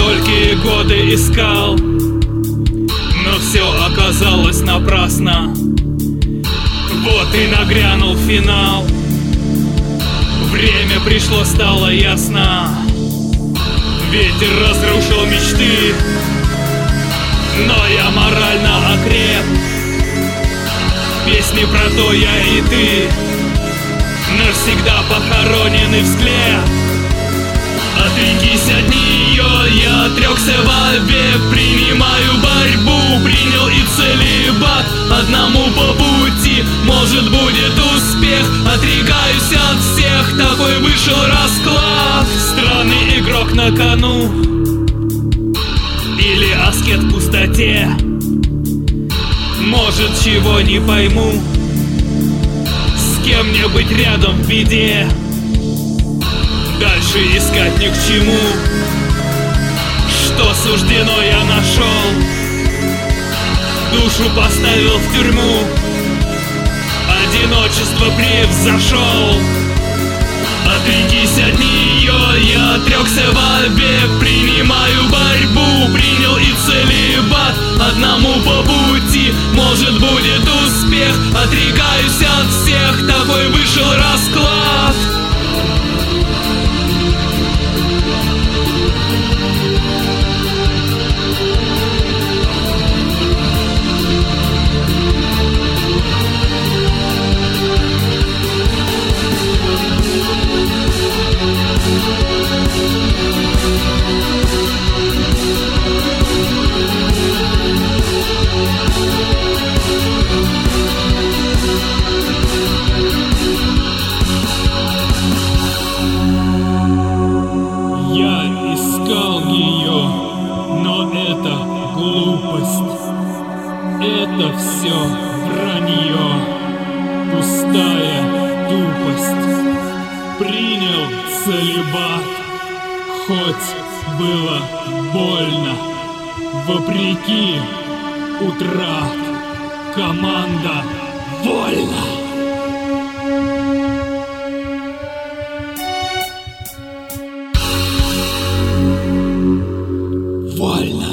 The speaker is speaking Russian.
столькие годы искал, но все оказалось напрасно. Вот и нагрянул финал. Время пришло, стало ясно. Ветер разрушил мечты, но я морально окреп. Песни про то я и ты навсегда похоронены в склеп. Отрекись от нее, я отрекся вовек. Принимаю борьбу, принял и целибат. Одному по пути, может будет успех. Отрекаюсь от всех, такой вышел расклад. Странный игрок на кону или аскет в пустоте. Может, чего не пойму, с кем мне быть рядом в беде. Дальше искать ни к чему. Что суждено, я нашел. Душу поставил в тюрьму. Одиночество превзошел. Отрекись от нее, я отрекся вовек. Принимаю борьбу, принял и целибат. Одному по пути, может будет успех. Отрекаюсь от всех, такой вышел расклад. Я искал ее, но это глупость. Это все вранье, пустая тупость. Принял целибат, хоть было больно. Вопреки утрат, команда вольна. Вольно.